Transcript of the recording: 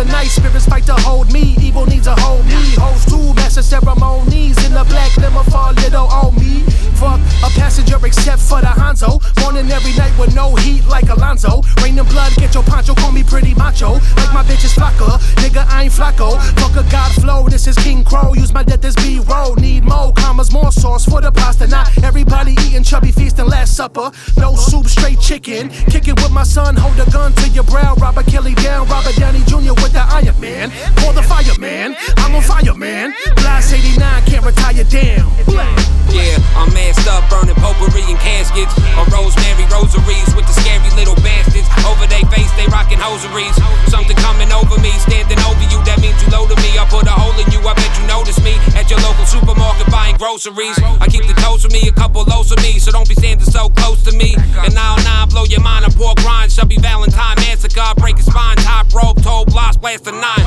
night, spirits fight to hold me. Evil needs a hold me. Host two master ceremonies in the black limo for little old me. Fuck a passenger except for the Hanzo. Morning every night with no heat like Alonzo. Rain and blood, get your poncho, call me pretty macho. Like my bitch is Flocka, nigga I ain't Flacco. Fuck a God flow, this is King Crow. Use my death as B-roll. Need more commas, more sauce for the pasta. Not everybody eating chubby feast and last supper. No soup, straight chicken. Kick it with my son, hold a gun to your brow. Robert Kelly down, Robert Downey Jr. with the Iron Man. Call the fireman, I'm on fire, man. Blast 89, can't retire down. Yeah, I'm masked up, burning potpourri and caskets. Or rosemary rosaries with the scary little bastards. Over they face, they rockin' hosaries. Something coming over me, standing over you, that means you low to me. I put a hole in you, I bet you notice me. At your local supermarket buying groceries. I keep the toast with me, a couple lows with me. So don't be standing so close to me. And now blow your mind, I pour grind. Shelby Valentine massacre, break his spine. Top rope, toe blocks, blast a 9.